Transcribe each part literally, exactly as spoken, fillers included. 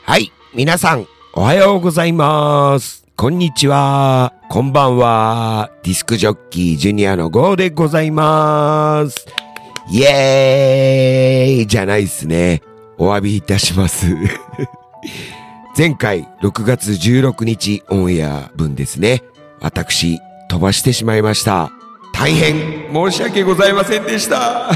はい、皆さんおはようございます。こんにちは、こんばんは。ディスクジョッキージュニアのゴーでございます。イエーイじゃないっすね。お詫びいたします前回ろくがつじゅうろくにちオンエア分ですね、私飛ばしてしまいました。大変申し訳ございませんでした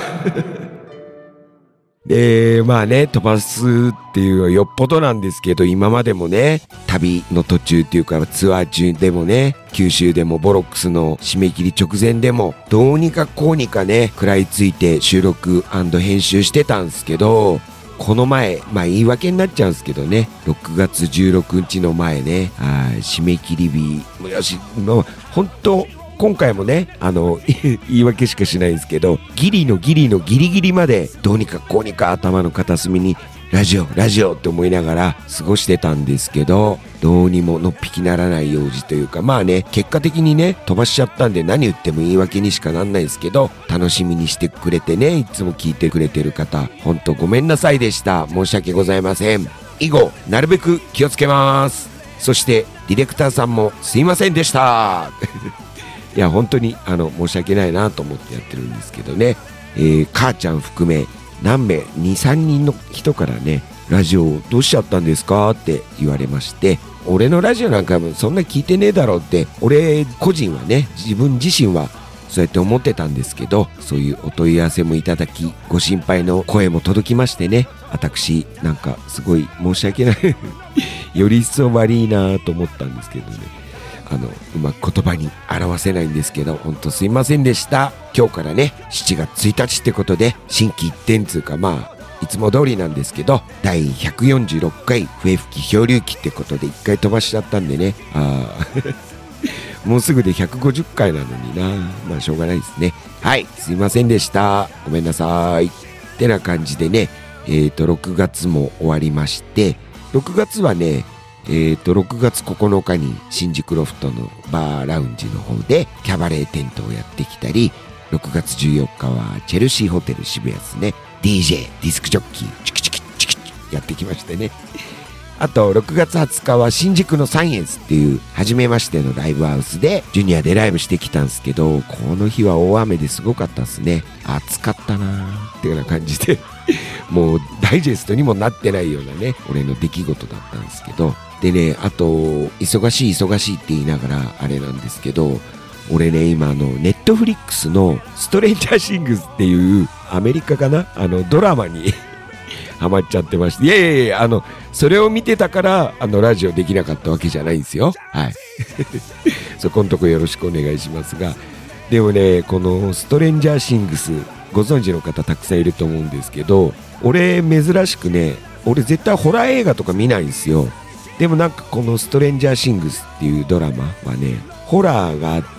で、まあね、飛ばすっていうのはよっぽどなんですけど、今までもね、旅の途中っていうかツアー中でもね、九州でもボロックスの締め切り直前でもどうにかこうにかね食らいついて収録&編集してたんですけど、この前、まあ言い訳になっちゃうんですけどね、ろくがつじゅうろくにちの前ね、あ締め切り日、よし、もう本当今回もね、あの言い訳しかしないんですけど、ギリのギリのギリギリまでどうにかこうにか頭の片隅にラジオラジオって思いながら過ごしてたんですけど、どうにものっぴきならない用事というか、まあね、結果的にね飛ばしちゃったんで何言っても言い訳にしかなんないですけど、楽しみにしてくれてね、いつも聞いてくれてる方ほんとごめんなさいでした。申し訳ございません。以後なるべく気をつけます。そしてディレクターさんもすいませんでしたいや本当にあの申し訳ないなと思ってやってるんですけどね、えー、母ちゃん含め何名 にさんにんの人からね、ラジオどうしちゃったんですかって言われまして、俺のラジオなんかそんな聞いてねえだろうって、俺個人はね、自分自身はそうやって思ってたんですけど、そういうお問い合わせもいただき、ご心配の声も届きましてね、私なんかすごい申し訳ないより一層悪いなと思ったんですけどね、あのうまく言葉に表せないんですけど、本当すいませんでした。今日からねしちがつついたちってことで心機一転つうか、まあいつも通りなんですけど、だいひゃくよんじゅうろっかい笛吹き漂流記ってことでいっかい飛ばしちゃったんでね、あもうすぐでひゃくごじゅっかいなのにな、まあしょうがないですね。はい、すいませんでした、ごめんなさいってな感じでね、えーとろくがつも終わりまして、ろくがつはねえーとろくがつここのかに新宿ロフトのバーラウンジの方でキャバレーテントをやってきたり、ろくがつじゅうよっかはチェルシーホテル渋谷ですね、 ディージェー ディスクジョッキーチキチキチキチキやってきましてね。あとろくがつはつかは新宿のサイエンスっていう初めましてのライブハウスでジュニアでライブしてきたんですけど、この日は大雨ですごかったですね。暑かったなーっていうような感じでもうダイジェストにもなってないようなね俺の出来事だったんですけど、でね、あと忙しい忙しいって言いながらあれなんですけど、俺ね今あのネットフリックスのストレンジャーシングスっていうアメリカかな、あのドラマにハマっちゃってまして、いやいやいや、あのそれを見てたからあのラジオできなかったわけじゃないんですよ。はいそこんとこよろしくお願いしますが、でもねこのストレンジャーシングスご存知の方たくさんいると思うんですけど、俺珍しくね、俺絶対ホラー映画とか見ないんですよ。でもなんかこのストレンジャーシングスっていうドラマはね、ホラーがあって、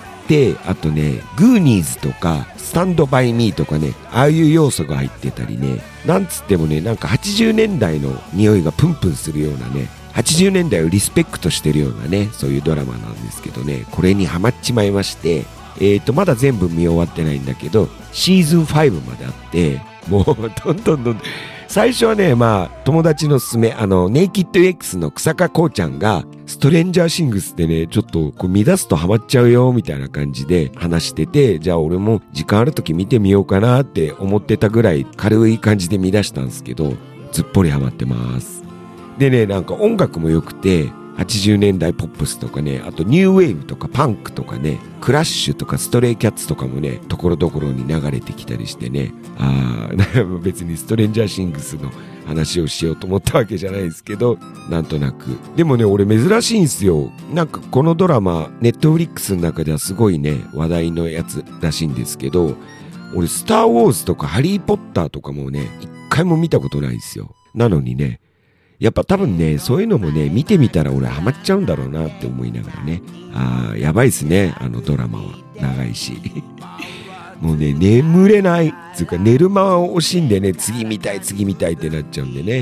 あとねグーニーズとかスタンドバイミーとかね、ああいう要素が入ってたりね、なんつってもね、なんかはちじゅうねんだいの匂いがプンプンするようなね、はちじゅうねんだいをリスペクトしてるようなね、そういうドラマなんですけどね、これにハマっちまいまして、えーとまだ全部見終わってないんだけどシーズンファイブまであって、もうどんどんどん最初はね、まあ友達のすすめ、あのネイキッド X の草加こうちゃんがストレンジャーシングスってねちょっとこう見出すとハマっちゃうよみたいな感じで話してて、じゃあ俺も時間ある時見てみようかなって思ってたぐらい軽い感じで見出したんですけど、ずっぽりハマってます。でね、なんか音楽も良くてはちじゅうねんだいポップスとかね、あとニューウェーブとかパンクとかね、クラッシュとかストレイキャッツとかもねところどころに流れてきたりしてね、あー別にストレンジャーシングスの話をしようと思ったわけじゃないですけど、なんとなく。でもね俺珍しいんすよ。なんかこのドラマネットフリックスの中ではすごいね話題のやつらしいんですけど、俺スターウォーズとかハリーポッターとかもね一回も見たことないんですよ。なのにね、やっぱ多分ねそういうのもね見てみたら俺ハマっちゃうんだろうなって思いながらね、あーやばいっすね、あのドラマは長いしもうね眠れないつうか、寝る間を惜しんでね次見たい次見たいってなっちゃうんでね、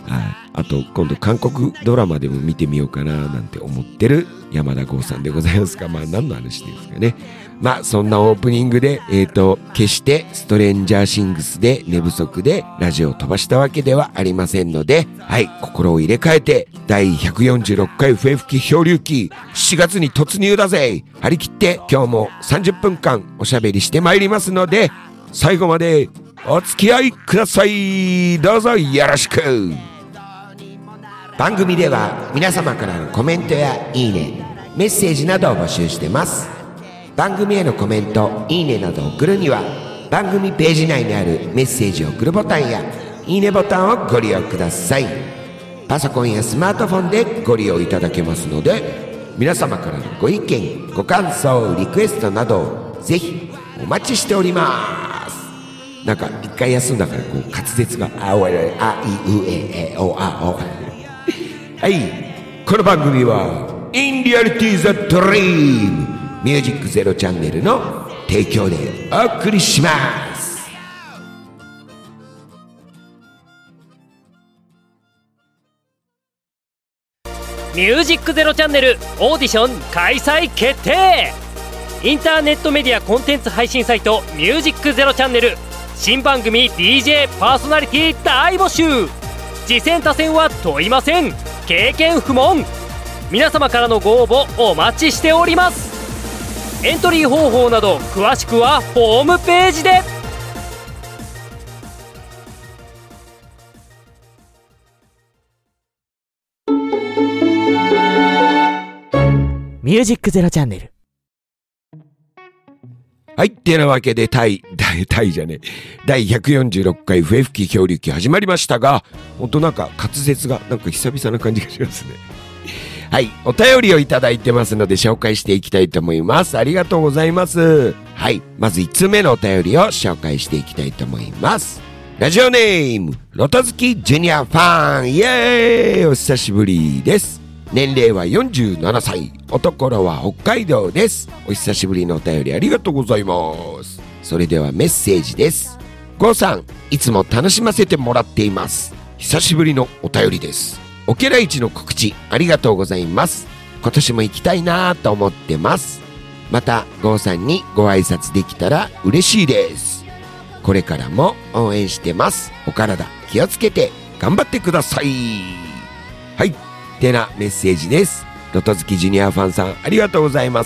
はい、あと今度韓国ドラマでも見てみようかななんて思ってる山田剛さんでございますが、まあ何の話ですかね。まあそんなオープニングでえっと決してストレンジャーシングスで寝不足でラジオを飛ばしたわけではありませんので、はい、心を入れ替えて第ひゃくよんじゅうろっかい笛吹き漂流記しちがつに突入だぜ。張り切って今日もさんじゅっぷんかんおしゃべりしてまいりますので、最後までお付き合いください。どうぞよろしく。番組では皆様からのコメントやいいね、メッセージなどを募集してます。番組へのコメント、いいねなどを送るには番組ページ内にあるメッセージを送るボタンやいいねボタンをご利用ください。パソコンやスマートフォンでご利用いただけますので、皆様からのご意見、ご感想、リクエストなどをぜひお待ちしております。なんか一回休んだからこう滑舌があおえあいうええおあおはい、この番組は In Reality the Dream ミュージックゼロチャンネルの提供でお送りします。 ミュージックゼロチャンネルオーディション開催決定。インターネットメディアコンテンツ配信サイトミュージックゼロチャンネル新番組 ディージェー パーソナリティ大募集。次戦他戦は問いません。経験不問。皆様からのご応募お待ちしております。エントリー方法など詳しくはホームページで。ミュージックゼロチャンネル。 はい、ってなわけでタイ、タイじゃねえ、第ひゃくよんじゅうろっかい笛吹き漂流記始まりましたが、ほんとなんか滑舌がなんか久々な感じがしますね。はい、お便りをいただいてますので紹介していきたいと思います。ありがとうございます。はい、まずいつつめのお便りを紹介していきたいと思います。ラジオネームロト好きジュニアファン、イエーイ、お久しぶりです。年齢はよんじゅうななさい、おところは北海道です。お久しぶりのお便りありがとうございます。それではメッセージです。ゴーさん、いつも楽しませてもらっています。久しぶりのお便りです。オケラ市の告知ありがとうございます。今年も行きたいなと思ってます。またゴーさんにご挨拶できたら嬉しいです。これからも応援してます。お体気をつけて頑張ってください。はい、てなメッセージです。ロト好きジュニアファンさんありがとうございます。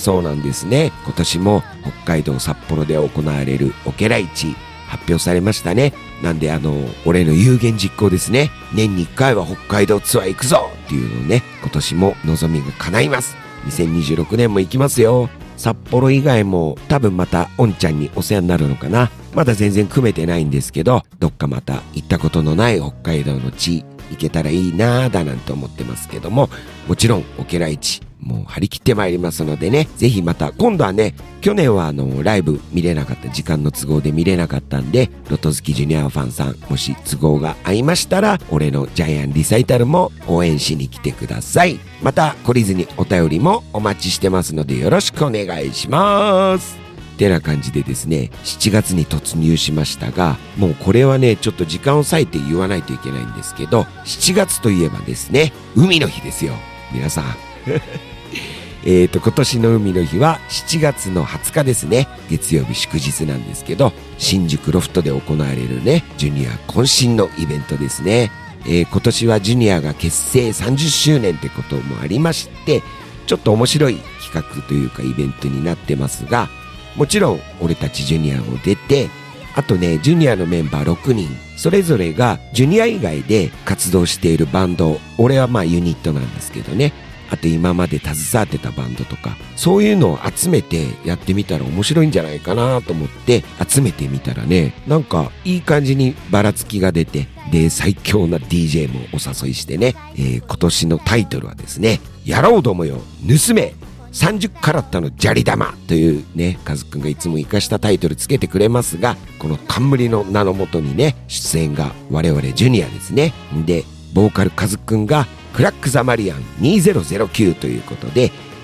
そうなんですね、今年も北海道札幌で行われるオケラ市発表されましたね。なんであの俺の有言実行ですね。年にいっかいは北海道ツアー行くぞっていうのをね、今年も望みが叶います。にせんにじゅうろくねんも行きますよ。札幌以外も多分またおんちゃんにお世話になるのかな。まだ全然組めてないんですけど、どっかまた行ったことのない北海道の地行けたらいいなーだなんて思ってますけども、もちろんオケラ市もう張り切ってまいりますのでね、ぜひまた今度はね、去年はあのライブ見れなかった、時間の都合で見れなかったんで、ロト好きジュニアファンさん、もし都合が合いましたら俺のジャイアンリサイタルも応援しに来てください。また懲りずにお便りもお待ちしてますのでよろしくお願いします。てな感じでですね、しちがつに突入しましたが、もうこれはねちょっと時間を割いて言わないといけないんですけど、しちがつといえばですね、海の日ですよ皆さんえーと今年の海の日はしちがつのはつかですね、月曜日祝日なんですけど、新宿ロフトで行われるねジュニア渾身のイベントですね。えー、今年はジュニアが結成さんじゅっしゅうねんってこともありまして、ちょっと面白い企画というかイベントになってますが、もちろん俺たちジュニアも出て、あとねジュニアのメンバーろくにんそれぞれがジュニア以外で活動しているバンド、俺はまあユニットなんですけどね、あと今まで携わってたバンドとか、そういうのを集めてやってみたら面白いんじゃないかなと思って集めてみたらね、なんかいい感じにばらつきが出て、で最強な ディージェー もお誘いしてね、えー、今年のタイトルはですね、やろうどもよ盗めさんじゅっカラットの砂利玉というね、カズくんがいつも生かしたタイトルつけてくれますが、この冠の名のもとにね出演が我々ジュニアですね。でボーカルカズくんがクラックザマリアンにせんきゅうということで、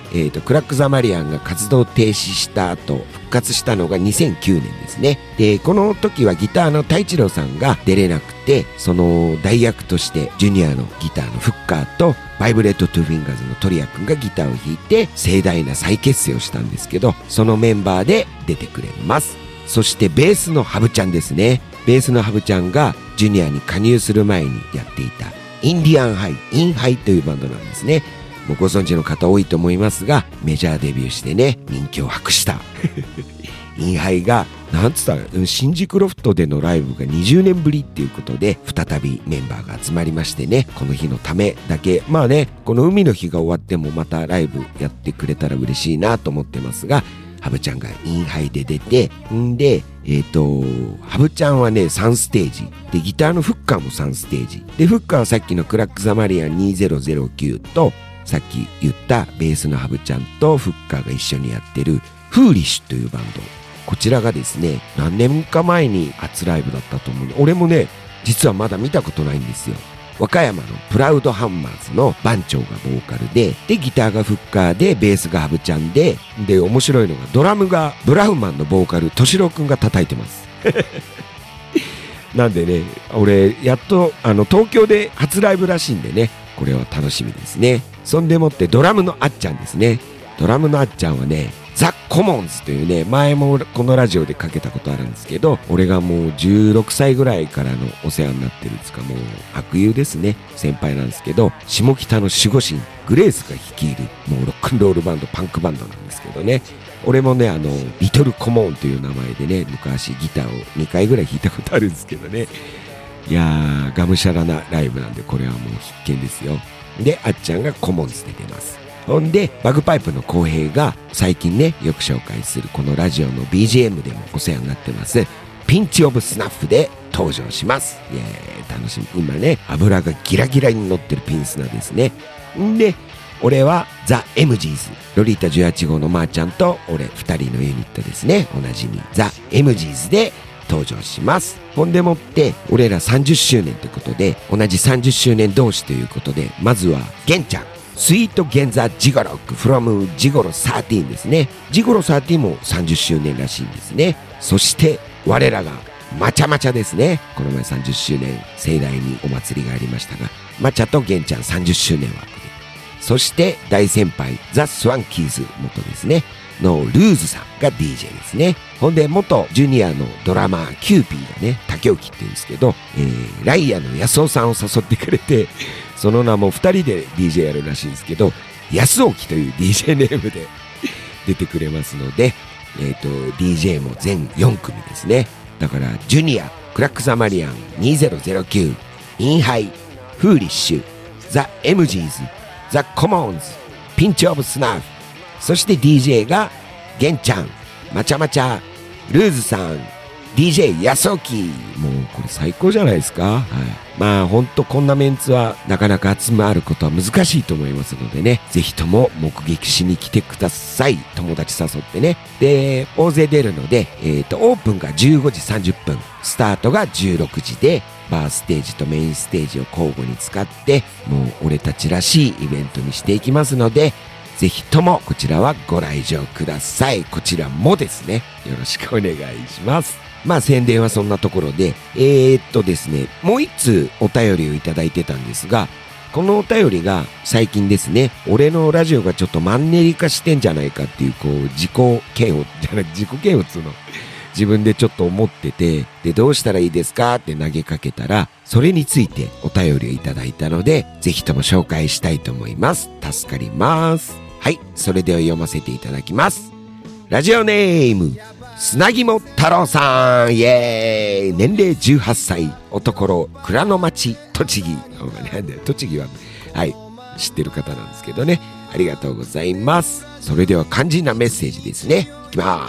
えーと、クラック・ザ・マリアンが活動停止した後、復活したのがにせんきゅうねんですね。で、この時はギターの太一郎さんが出れなくて、その代役としてジュニアのギターのフッカーとバイブレット・トゥ・フィンガーズのトリア君がギターを弾いて盛大な再結成をしたんですけど、そのメンバーで出てくれます。そしてベースのハブちゃんですね。ベースのハブちゃんがジュニアに加入する前にやっていたインディアンハイ、インハイというバンドなんですね。もうご存知の方多いと思いますが、メジャーデビューしてね、人気を博したインハイがなんつったら新宿ロフトでのライブがにじゅうねんぶりっていうことで再びメンバーが集まりましてね、この日のためだけ、まあね、この海の日が終わってもまたライブやってくれたら嬉しいなと思ってますが、ハブちゃんがインハイで出て、んでえっとハブちゃんはねさんステージで、ギターのフッカーもさんステージで、フッカーはさっきのクラック・ザ・マリアンにせんきゅうと、さっき言ったベースのハブちゃんとフッカーが一緒にやってるフーリッシュというバンド、こちらがですね何年か前に初ライブだったと思う。俺もね実はまだ見たことないんですよ。和歌山のプラウドハンマーズの番長がボーカルで、でギターがフッカーでベースがハブちゃんで、で面白いのがドラムがブラウンマンのボーカル敏郎くんが叩いてますなんでね、俺やっとあの東京で初ライブらしいんでね、これは楽しみですね。そんでもってドラムのあっちゃんですね。ドラムのあっちゃんはねザ・コモンズというね、前もこのラジオでかけたことあるんですけど、俺がもうじゅうろくさいぐらいからのお世話になってるんですか、もう悪友ですね、先輩なんですけど、下北の守護神グレースが率いるもうロックンロールバンド、パンクバンドなんですけどね、俺もねあのリトルコモンという名前でね昔ギターをにかいぐらい弾いたことあるんですけどね、いやーがむしゃらなライブなんでこれはもう必見ですよ。であっちゃんがコモンズで出ます。ほんでバグパイプの浩平が最近ねよく紹介するこのラジオの ビージーエム でもお世話になってますピンチオブスナッフで登場します。イエーイ、楽しみ。今ね油がギラギラに乗ってるピンスナですね。んで俺はザ・エムジーズ、ロリータじゅうはち号のまーちゃんと俺ふたりのユニットですね、おなじみザ・エムジーズで登場します。ほんでもって俺らさんじゅっしゅうねんということで、同じさんじゅっしゅうねん同士ということで、まずはゲンちゃんスイートゲンザジゴロック from ジゴロさんじゅうですね。ジゴロさんじゅうもさんじゅっしゅうねんらしいんですね。そして我らがマチャマチャですね。この前さんじゅっしゅうねん盛大にお祭りがありましたが、マチャとゲンちゃんさんじゅっしゅうねん枠で、そして大先輩ザ・スワンキーズ元ですねのルーズさんが ディージェー ですね。ほんで元ジュニアのドラマーキューピーがね、竹沖って言うんですけど、えー、ライアの安尾さんを誘ってくれて、その名もふたりで ディージェー やるらしいんですけど、安沖という ディージェー ネームで出てくれますので、えっと ディージェー も全よん組ですね。だからジュニア、クラック・ザ・マリアンにせんきゅう、インハイ、フーリッシュ、ザ・エムジーズ、ザ・コモンズ、ピンチ・オブ・スナッフ、そして ディージェー がゲンちゃん、マチャマチャ、ルーズさん、ディージェー ヤソキ。もうこれ最高じゃないですか。はい、まあほんとこんなメンツはなかなか集まることは難しいと思いますのでね、ぜひとも目撃しに来てください。友達誘ってね。で大勢出るので、えーとオープンがじゅうごじさんじゅっぷん、スタートがじゅうろくじで、バーステージとメインステージを交互に使って、もう俺たちらしいイベントにしていきますので、ぜひともこちらはご来場ください。こちらもですね、よろしくお願いします。まあ宣伝はそんなところで、えー、っとですね、もう一通お便りをいただいてたんですが、このお便りが最近ですね、俺のラジオがちょっとマンネリ化してんじゃないかっていう、こう自己嫌悪じゃなく自己嫌悪っつうの自分でちょっと思ってて、でどうしたらいいですかって投げかけたら、それについてお便りをいただいたので、ぜひとも紹介したいと思います。助かります。はい、それでは読ませていただきます。ラジオネーム砂肝太郎さん、イエーイ。年齢じゅうはっさい、おところ蔵の町栃木。なんで栃木ははい知ってる方なんですけどね、ありがとうございます。それでは肝心なメッセージですね。いきます。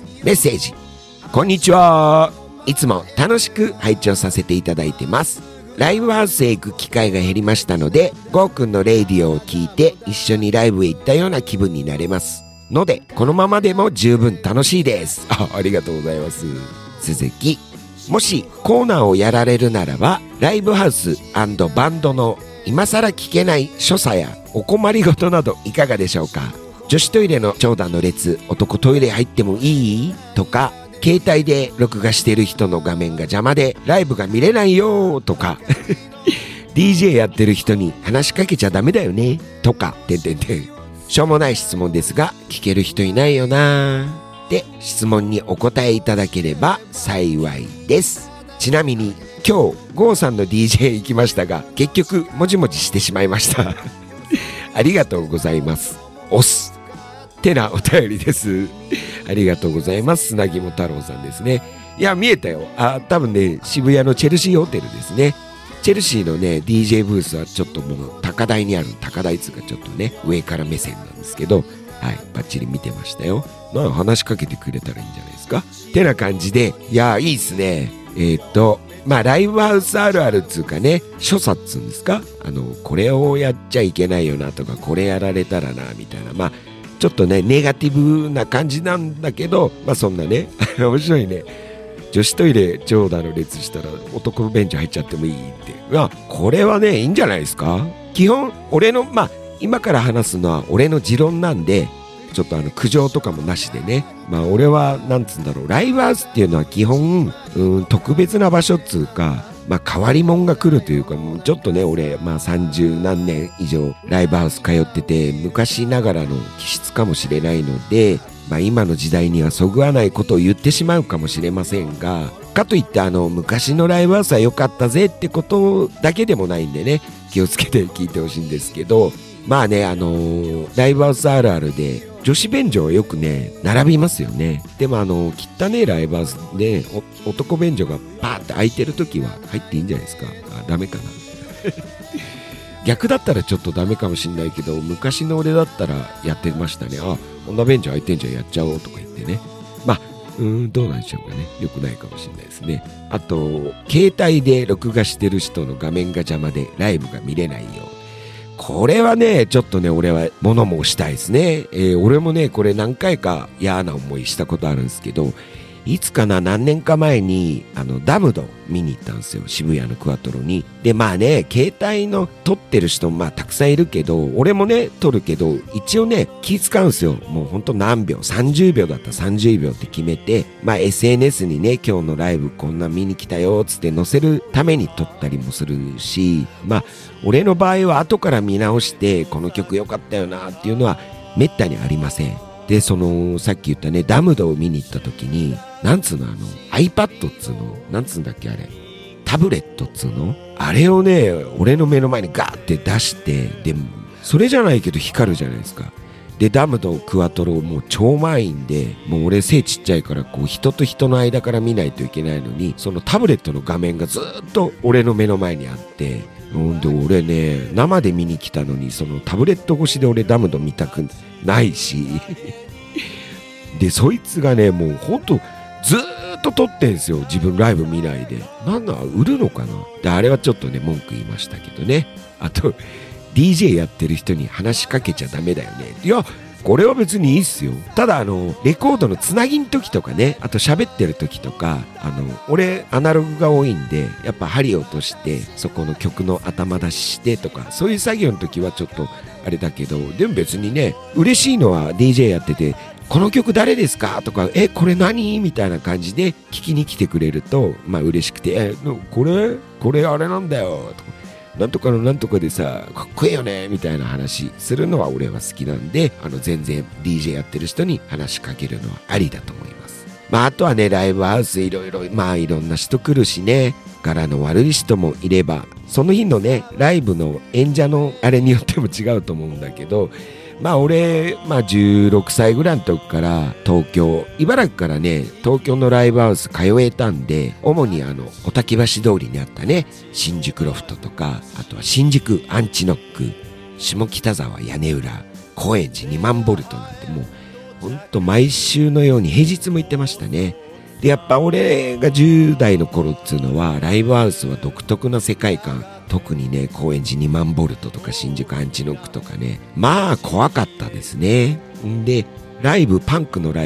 メッセージ。こんにちは。いつも楽しく拝聴させていただいてます。ライブハウスへ行く機会が減りましたので、ゴーくんのレイディオを聞いて一緒にライブへ行ったような気分になれますので、このままでも十分楽しいです。 あ, ありがとうございます。続き、もしコーナーをやられるならば、ライブハウス&バンドの今更聞けない所作やお困りごとなどいかがでしょうか。 女子トイレの長蛇の列、男トイレ入ってもいいとか、携帯で録画してる人の画面が邪魔でライブが見れないよとかディージェー やってる人に話しかけちゃダメだよねとか、てんてんてん。しょうもない質問ですが、聞ける人いないよなーで、質問にお答えいただければ幸いです。ちなみに今日ゴーさんの ディージェー 行きましたが、結局もじもじしてしまいましたありがとうございます。おすてなお便りです。ありがとうございます。砂肝太郎さんですね。いや見えたよ。あ、多分ね渋谷のチェルシーホテルですね。チェルシーのね ディージェー ブースはちょっともう高台にある、高台つうかちょっとね上から目線なんですけど、はい、バッチリ見てましたよ。まあ話しかけてくれたらいいんじゃないですか。てな感じで、いやいいっすね。えー、っとまあライブハウスあるあるっつうかね、所作っつうんですか、あのこれをやっちゃいけないよなとか、これやられたらなみたいな、まあちょっとねネガティブな感じなんだけど、まあそんなね面白いね。女子トイレ長蛇の列したら男のベンチ入っちゃってもいいって、いやこれはねいいんじゃないですか。基本俺の、まあ今から話すのは俺の持論なんで、ちょっとあの苦情とかもなしでね、まあ俺はなんつうんだろう、ライブハウスっていうのは基本うん特別な場所っつうか、まあ変わり者が来るというか、もうちょっとね俺まあ三十何年以上ライブハウス通ってて、昔ながらの気質かもしれないので、まあ今の時代にはそぐわないことを言ってしまうかもしれませんが、かといってあの昔のライブハウスは良かったぜってことだけでもないんでね、気をつけて聞いてほしいんですけど、まあねあのー、ライブハウスあるあるで女子便所はよくね並びますよね。でもあの汚ねえライブハウスで男便所がパーって開いてる時は入っていいんじゃないですか。あ、ダメかな逆だったらちょっとダメかもしんないけど、昔の俺だったらやってましたね。あ、女便所開いてんじゃんやっちゃおうとか言ってね。まあうーんどうなんでしょうかね。よくないかもしれないですね。あと携帯で録画してる人の画面が邪魔でライブが見れないよ。これはねちょっとね俺は物申したいですね。えー、俺もねこれ何回か嫌な思いしたことあるんですけど、いつかな何年か前にあのダムド見に行ったんですよ、渋谷のクワトロに。でまあね携帯の撮ってる人まあたくさんいるけど、俺もね撮るけど一応ね気使うんですよ。もうほんと何秒、さんじゅうびょうだったらさんじゅうびょうって決めて、まあ エスエヌエス にね今日のライブこんな見に来たよつって載せるために撮ったりもするし、まあ俺の場合は後から見直してこの曲良かったよなっていうのはめったにありません。でそのさっき言ったねダムドを見に行った時に、なんつうのあの iPad っつうの、なんつうんだっけあれ、タブレットっつうの、あれをね俺の目の前にガーって出して、でそれじゃないけど光るじゃないですか。でダムドクワトロもう超満員で、もう俺背ちっちゃいからこう人と人の間から見ないといけないのに、そのタブレットの画面がずっと俺の目の前にあって、んで俺ね生で見に来たのにそのタブレット越しで俺ダムド見たくないしでそいつがねもうほんとずーっと撮ってんすよ、自分ライブ見ないで。なんだ売るのかな。であれはちょっとね文句言いましたけどね。あと ディージェー やってる人に話しかけちゃダメだよね。いやこれは別にいいっすよ。ただあのレコードのつなぎん時とかね、あと喋ってる時とか、あの俺アナログが多いんでやっぱ針落としてそこの曲の頭出ししてとか、そういう作業の時はちょっとあれだけど、でも別にね嬉しいのは ディージェー やっててこの曲誰ですかとか、えこれ何みたいな感じで聞きに来てくれるとまあ嬉しくて、えこれこれあれなんだよとか、なんとかのなんとかでさかっこいいよねみたいな話するのは俺は好きなんで、あの全然 ディージェー やってる人に話しかけるのはありだと思います。まああとはねライブハウスいろいろまあいろんな人来るしね、柄の悪い人もいれば、その日のねライブの演者のあれによっても違うと思うんだけど、まあ俺、まあじゅうろくさいぐらいの時から東京、茨城からね、東京のライブハウス通えたんで、主にあの、小滝橋通りにあったね、新宿ロフトとか、あとは新宿アンチノック、下北沢屋根裏、高円寺にまんボルトなんてもう、ほんと毎週のように平日も行ってましたね。で、やっぱ俺がじゅう代の頃っつうのは、ライブハウスは独特な世界観、特にね高円寺にまんボルトとか新宿アンチノックとかね、まあ怖かったですね。んでライブパンクのライブ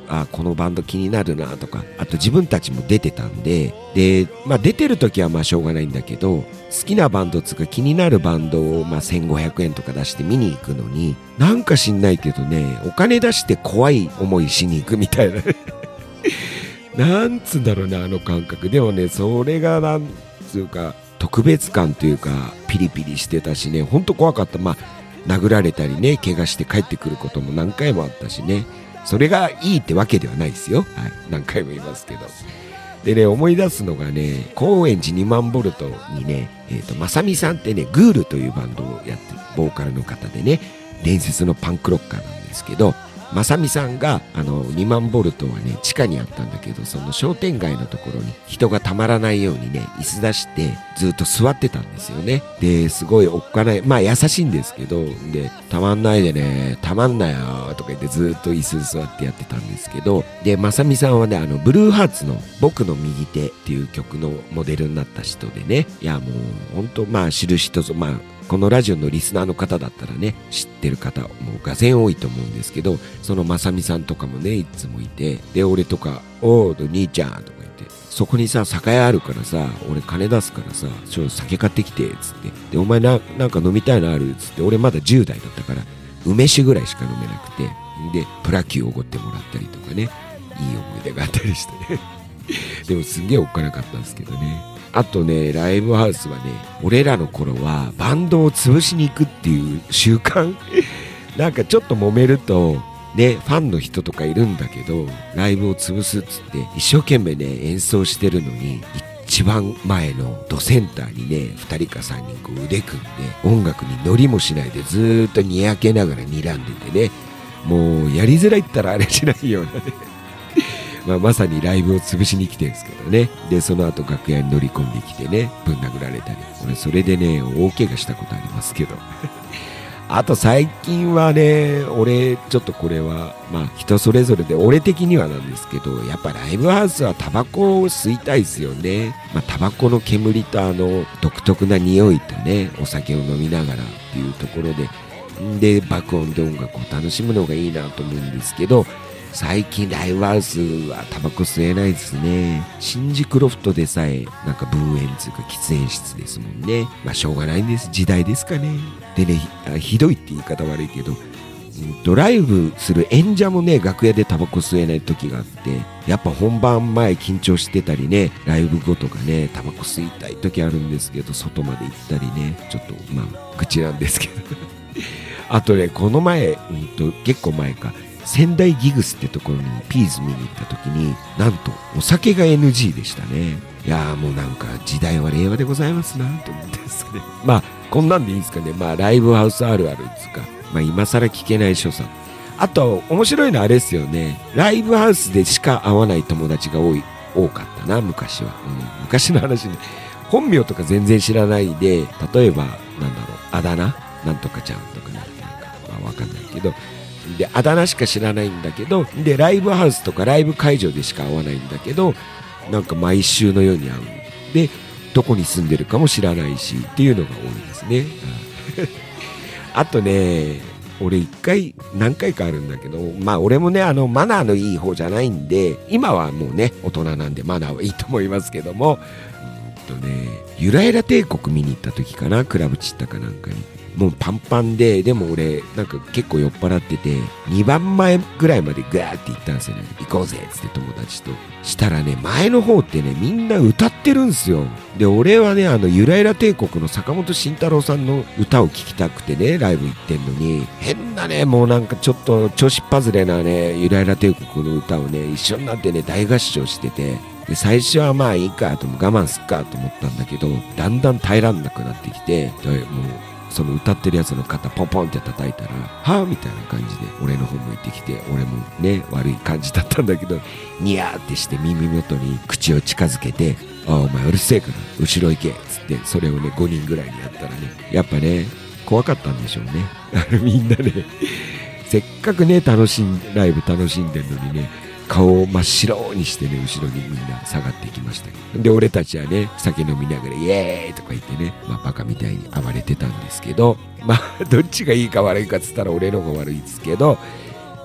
あこのバンド気になるなとか、あと自分たちも出てたんで、で、まあ出てる時はまあしょうがないんだけど、好きなバンドつうか気になるバンドをまあせんごひゃくえんとか出して見に行くのに、なんか知んないけどね、お金出して怖い思いしに行くみたいななんつうんだろうな、あの感覚。でもね、それがなんつうか特別感というかピリピリしてたしね、ほんと怖かった。まあ殴られたりね、怪我して帰ってくることも何回もあったしね、それがいいってわけではないですよ。はい、何回も言いますけど。でね、思い出すのがね、高円寺にまんボルトにね、えっと、まさみさんってね、グールというバンドをやってるボーカルの方でね、伝説のパンクロッカーなんですけど、まさみさんがあのにまんボルトはね地下にあったんだけど、その商店街のところに人がたまらないようにね椅子出してずっと座ってたんですよね。ですごいおっかない、まあ優しいんですけど、でたまんないでね、たまんなよとか言ってずっと椅子座ってやってたんですけど、でまさみさんはね、あのブルーハーツの僕の右手っていう曲のモデルになった人でね、いやもうほんとまあ知る人ぞ、まあこのラジオのリスナーの方だったらね知ってる方もうがぜん多いと思うんですけど、そのまさみさんとかもねいつもいて、で俺とかおー兄ちゃんとか言って、そこにさ酒屋あるからさ俺金出すからさちょっと酒買ってきてっつって、でお前 な, なんか飲みたいのあるっつって、俺まだじゅう代だったから梅酒ぐらいしか飲めなくて、でプラキューおごってもらったりとかね、いい思い出があったりしてねでもすんげえおっかなかったんですけどね。あとね、ライブハウスはね、俺らの頃はバンドを潰しに行くっていう習慣なんかちょっと揉めるとね、ファンの人とかいるんだけど、ライブを潰すっつって一生懸命ね演奏してるのに、一番前のドセンターにねふたりかさんにんこう腕組んで音楽に乗りもしないでずーっとにやけながら睨んでてね、もうやりづらいったらあれしないようなねまあ、まさにライブを潰しに来てるんですけどね。でその後楽屋に乗り込んできてねぶん殴られたり、俺それでね大怪我したことありますけどあと最近はね、俺ちょっとこれはまあ人それぞれで、俺的にはなんですけど、やっぱライブハウスはタバコを吸いたいですよね。まあタバコの煙とあの独特な匂いとね、お酒を飲みながらっていうところでで爆音で音楽を楽しむのがいいなと思うんですけど、最近ライブハウスはタバコ吸えないですね。新宿ロフトでさえなんかブーエンつうか喫煙室ですもんね。まあしょうがないんです、時代ですかね。でね ひ, ひどいって言い方悪いけど、うんとライブする演者もね楽屋でタバコ吸えない時があって、やっぱ本番前緊張してたりね、ライブ後とかねタバコ吸いたい時あるんですけど、外まで行ったりね、ちょっとまあ口なんですけどあとねこの前、うんと結構前か、仙台ギグスってところにピーズ見に行った時に、なんとお酒が エヌジー でしたね。いやーもうなんか時代は令和でございますなと思ってですね。まあこんなんでいいですかね。まあライブハウスあるあるですか、まあ今更聞けない所作。あと面白いのはあれですよね、ライブハウスでしか会わない友達が多い多かったな昔は、うん、昔の話ね。本名とか全然知らないで、例えばなんだろう、あだ名なんとかちゃんとかなんとか、まあわかんないけど、であだ名しか知らないんだけど、でライブハウスとかライブ会場でしか会わないんだけど、なんか毎週のように会う。でどこに住んでるかも知らないしっていうのが多いですねあとね、俺一回何回かあるんだけど、まあ俺もねあのマナーのいい方じゃないんで、今はもうね大人なんでマナーはいいと思いますけども、うんとねゆらゆら帝国見に行った時かな、クラブチッタかなんかに。もうパンパンで、でも俺なんか結構酔っ払っててにばんまえぐらいまでガーって行ったんですよね。行こうぜっつって友達と。したらね前の方ってねみんな歌ってるんすよ。で俺はねあのゆらゆら帝国の坂本慎太郎さんの歌を聴きたくてねライブ行ってんのに、変なねもうなんかちょっと調子っぱずれなねゆらゆら帝国の歌をね一緒になってね大合唱してて、で最初はまあいいかとも我慢すっかと思ったんだけど、だんだん耐えらんなくなってきて、もうその歌ってるやつの肩ポンポンって叩いたらはぁみたいな感じで俺の方向いてきて、俺もね悪い感じだったんだけどニヤーってして耳元に口を近づけて、あお前うるせえから後ろ行けっつって、それをねごにんぐらいにやったらね、やっぱね怖かったんでしょうねみんなねせっかくね楽しんライブ楽しんでんのにね、顔を真っ白にしてね後ろにみんな下がっていきましたけど、で俺たちはね酒飲みながらイエーイとか言ってね、まあバカみたいに暴れてたんですけど、まあどっちがいいか悪いかっつったら俺の方が悪いですけど、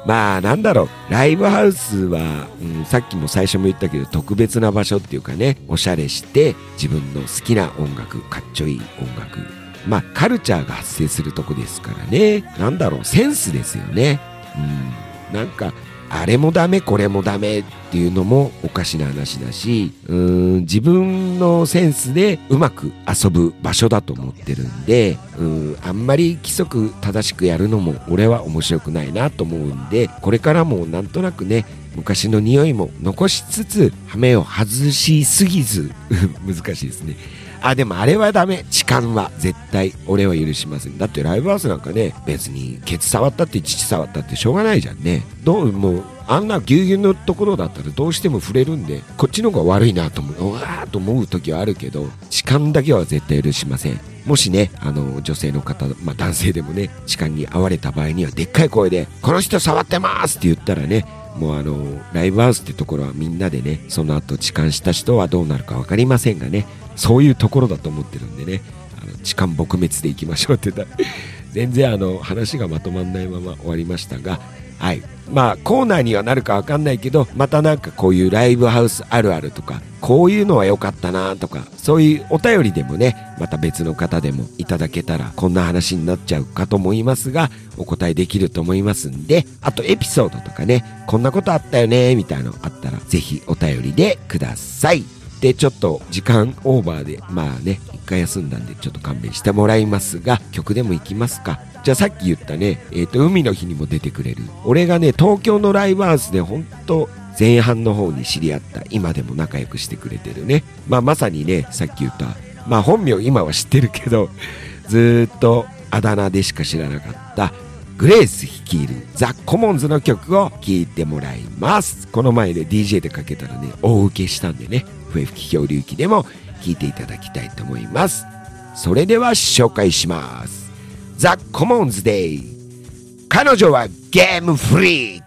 まあなんだろう、ライブハウスは、うん、さっきも最初も言ったけど特別な場所っていうかね、おしゃれして自分の好きな音楽、かっちょいい音楽、まあカルチャーが発生するとこですからね。なんだろう、センスですよね。うん、なんかあれもダメこれもダメっていうのもおかしな話だし、うーん自分のセンスでうまく遊ぶ場所だと思ってるんで、うーんあんまり規則正しくやるのも俺は面白くないなと思うんで、これからもなんとなくね、昔の匂いも残しつつ羽目を外しすぎず難しいですね。あ、でもあれはダメ。痴漢は絶対俺は許しません。だってライブハウスなんかね、別にケツ触ったって乳触ったってしょうがないじゃんね。どうもうあんなぎゅうぎゅうのところだったらどうしても触れるんで、こっちの方が悪いなと思う、うわーと思う時はあるけど、痴漢だけは絶対許しません。もしね、あの女性の方、まあ男性でもね、痴漢に遭われた場合にはでっかい声でこの人触ってますって言ったらね、もうあのライブハウスってところはみんなでね、その後痴漢した人はどうなるか分かりませんがね、そういうところだと思ってるんでね、あの痴漢撲滅でいきましょうって言ったら全然あの話がまとまんないまま終わりましたが、はい、まあコーナーにはなるか分かんないけど、またなんかこういうライブハウスあるあるとか、こういうのは良かったなとか、そういうお便りでもね、また別の方でもいただけたらこんな話になっちゃうかと思いますが、お答えできると思いますんで、あとエピソードとかね、こんなことあったよねみたいなのあったらぜひお便りでください。でちょっと時間オーバーで、まあね一回休んだんでちょっと勘弁してもらいますが、曲でもいきますか。じゃあさっき言ったね、えっと海の日にも出てくれる、俺がね東京のライブハウスでほんと前半の方に知り合った、今でも仲良くしてくれてるね、まあまさにね、さっき言った、まあ本名今は知ってるけどずーっとあだ名でしか知らなかったグレース率いるザ・コモンズの曲を聴いてもらいます。この前で ディージェー でかけたらね大受けしたんでね、笛吹き漂流記でも聴いていただきたいと思います。それでは紹介します。ザ・コモンズで彼女はゲームフリー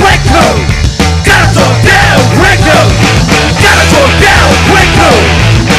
ク。Gotta talk down, Waco.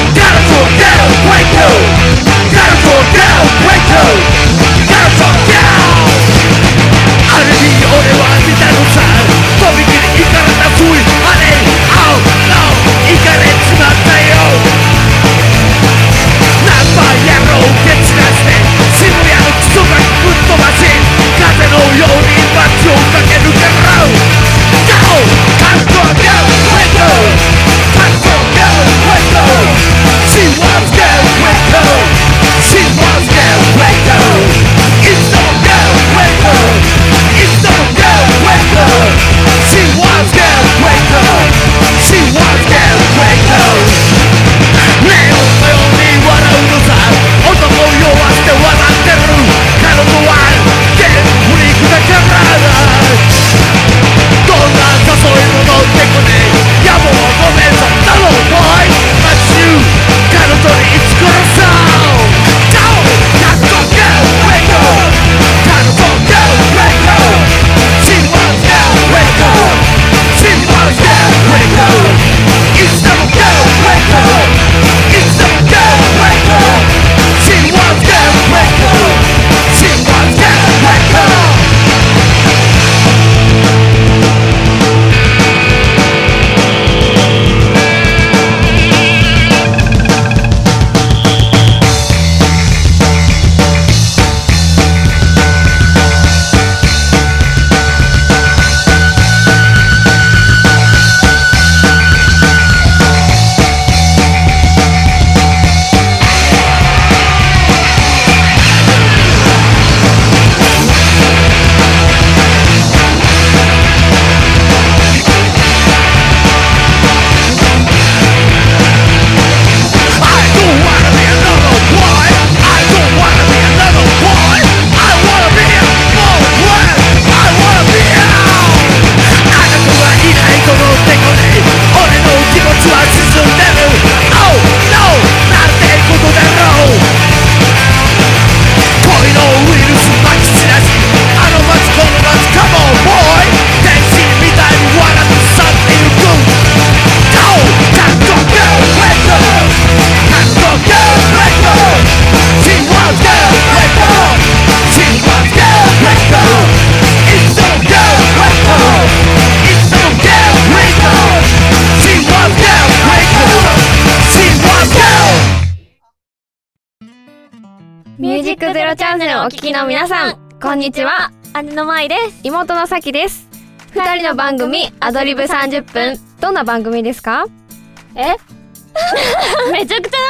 クゼロチャンネルをお聞きの皆さん、こんにちは。 姉の舞です。 妹のさきです。二人の番組アドリブさんじゅっぷん、どんな番組ですか？ えめちゃくちゃ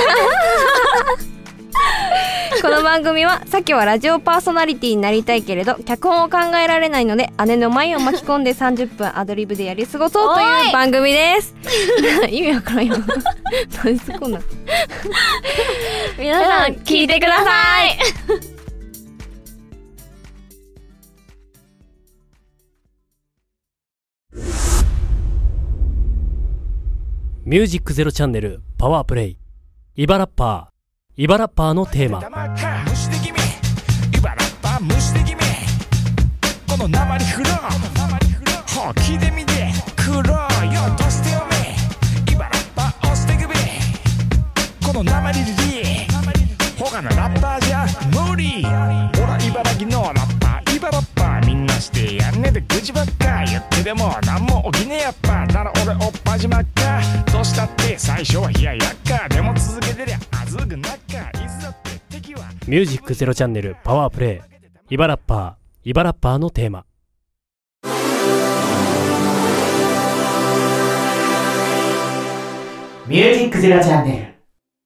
この番組は、さきはラジオパーソナリティになりたいけれど脚本を考えられないので、姉の舞を巻き込んでさんじゅっぷんアドリブでやり過ごそうという番組です。意味わからんよ。何すこんな皆さん聞いてください。 ミュージックゼロチャンネルパワープレイ、イバラッパー、イバラッパーのテーマ。この生にフロー、ほう聞いてみてクローよとしてよめ、イバラッパー押してくべ、この生にリリー、他のラッパーじゃ無理、ほら茨城のラッパー、イバラッパーみんなしてやんねで愚痴ばっか言ってでもなんも起きねえやっぱ、なら俺おっぱじまっか、どうしたって最初は冷ややっか、でも続けてりゃあずぐなっか、いつだって敵は。ミュージックゼロチャンネルパワープレイ、イバラッパー、イバラッパーのテーマ。 ミュージックゼロチャンネル。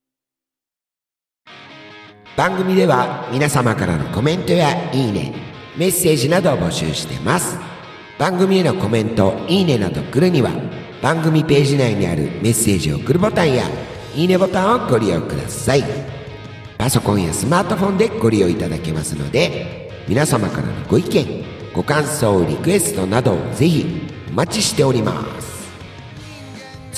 番組では皆様からのコメントやいいね、メッセージなどを募集してます。番組へのコメント、いいねなど来るには、番組ページ内にあるメッセージを送るボタンやいいねボタンをご利用ください。パソコンやスマートフォンでご利用いただけますので、皆様からのご意見、ご感想、リクエストなどをぜひお待ちしております。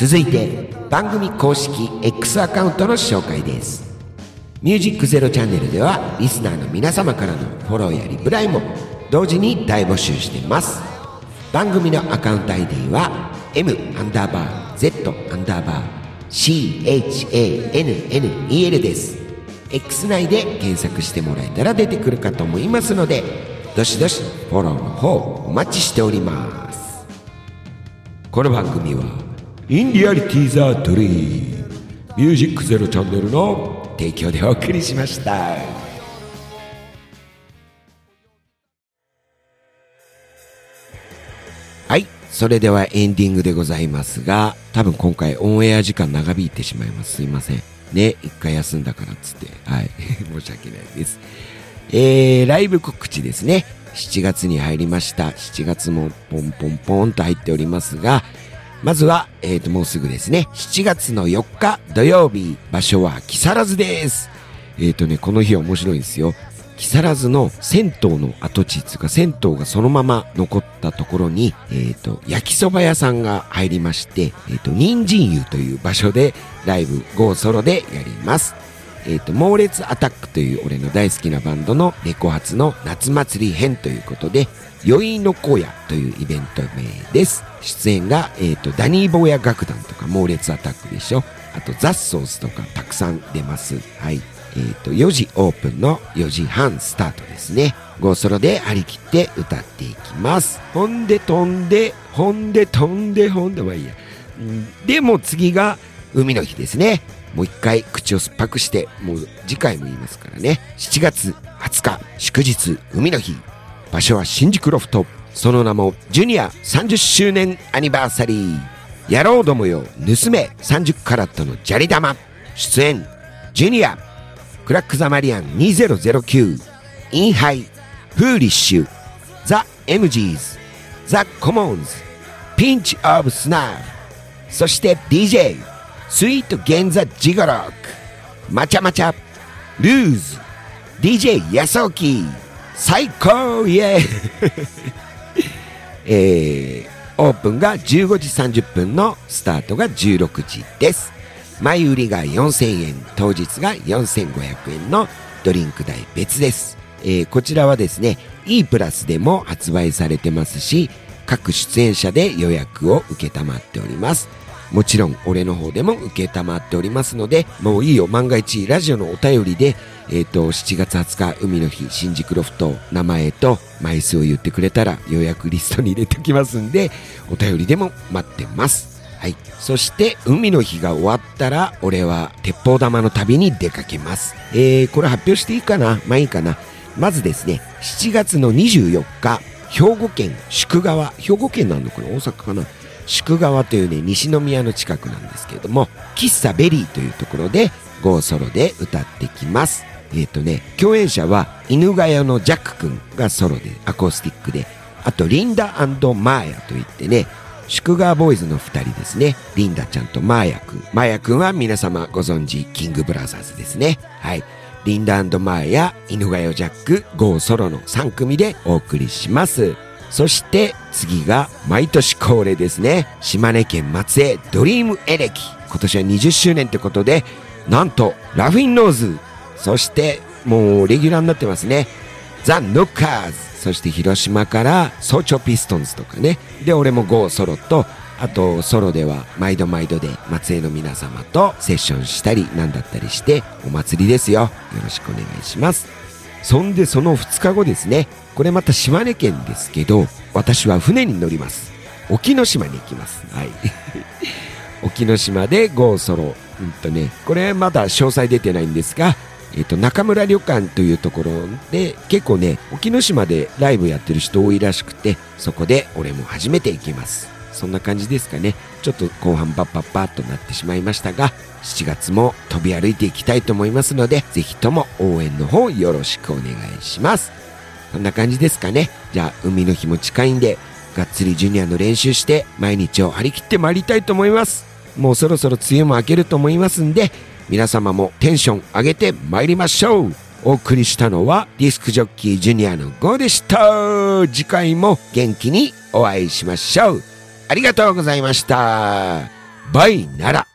続いて番組公式 X アカウントの紹介です。ミュージックゼロチャンネルではリスナーの皆様からのフォローやリプライも同時に大募集しています。番組のアカウント アイディー は M アンダーバー Z アンダーバー シーエイチエーエヌエヌイーエル です。 X 内で検索してもらえたら出てくるかと思いますので、どしどしフォローの方お待ちしております。この番組はインディアリティーザドリームミュージックゼロチャンネルの提供でお送りしました。はい、それではエンディングでございますが、多分今回オンエア時間長引いてしまいます。すいませんね、一回休んだからっつって、はい申し訳ないです。えー、ライブ告知ですね。しちがつに入りました。しちがつもポンポンポンと入っておりますが、まずは、えーと、もうすぐですね、しちがつのよっか土曜日、場所は木更津です。えーとね、この日は面白いんですよ。木更津の銭湯の跡地というか、銭湯がそのまま残ったところに、えーと、焼きそば屋さんが入りまして、えーと、人参湯という場所でライブゴーソロでやります。えーと、猛烈アタックという俺の大好きなバンドのレコ発の夏祭り編ということで、宵いの小屋というイベント名です。出演が、えーと、ダニー坊や楽団とか猛烈アタックでしょ。あとザッソーズとかたくさん出ます。はい。えーと、よじオープンのよじはんスタートですね。ゴーソロで張り切って歌っていきます。ほんで飛んで、ほんで飛んで、ほんで、まあいいや。んでも次が海の日ですね。もう一回口を酸っぱくして、もう次回も言いますからね。しちがつはつか、祝日、海の日。場所は新宿ロフト。その名もジュニアさんじゅっしゅうねんアニバーサリー。野郎どもよ盗めさんじゅっカラットの砂利玉。出演ジュニア、クラックザマリアンにせんきゅう、インハイ、フーリッシュ、ザ・エムジーズ、ザ・コモンズ、ピンチ・オブ・スナーフ、そして ディージェー スイート・ゲンザ・ジゴロック、マチャマチャ、ルーズ、ディージェー ヤソキー、最高イエーイえー、オープンがじゅうごじさんじゅっぷんのスタートがじゅうろくじです。前売りがよんせんえん、当日がよんせんごひゃくえんのドリンク代別です。えー、こちらはですね E プラスでも発売されてますし、各出演者で予約を受けたまっております。もちろん俺の方でも受けたまっておりますので、もういいよ、万が一ラジオのお便りでえっとしちがつはつか海の日新宿ロフト名前と枚数を言ってくれたら予約リストに入れておきますんで、お便りでも待ってます。 はい。そして海の日が終わったら俺は鉄砲玉の旅に出かけます。えー、これ発表していいかな？まあいいかな。まずですね、しちがつのにじゅうよっか、兵庫県宿川、兵庫県なのかな、大阪かな、宿川というね、西宮の近くなんですけれども、喫茶ベリーというところでゴーソロで歌ってきます。えっとね、共演者は犬ヶ谷のジャック君がソロでアコースティックで、あとリンダ&マーヤといってね、宿川ボーイズのふたりですね。リンダちゃんとマーヤくん。マーヤくんは皆様ご存知、キングブラザーズですね。はい。リンダ&マーヤ、犬ヶ谷ジャック、ゴーソロのさんくみでお送りします。そして次が毎年恒例ですね。島根県松江ドリームエレキ。今年はにじゅっしゅうねんってことで、なんとラフィンノーズ。そしてもうレギュラーになってますね。ザ・ノッカーズ。そして広島から早朝ピストンズとかね。で、俺もゴーソロと、あとソロでは毎度毎度で松江の皆様とセッションしたりなんだったりしてお祭りですよ。よろしくお願いします。そんでそのふつかごですね。これまた島根県ですけど、私は船に乗ります。沖ノ島に行きます。はい。沖ノ島でゴーソロ。うんとね、これまだ詳細出てないんですが、えっと、中村旅館というところで結構ね、沖ノ島でライブやってる人多いらしくて、そこで俺も初めて行きます。そんな感じですかね。ちょっと後半バッバッバッとなってしまいましたが、しちがつも飛び歩いていきたいと思いますので、ぜひとも応援の方よろしくお願いします。こんな感じですかね。じゃあ海の日も近いんで、がっつりジュニアの練習して毎日を張り切ってまいりたいと思います。もうそろそろ梅雨も明けると思いますんで、皆様もテンション上げてまいりましょう。お送りしたのはディスクジョッキージュニアのゴーでした。次回も元気にお会いしましょう。ありがとうございました。バイなら。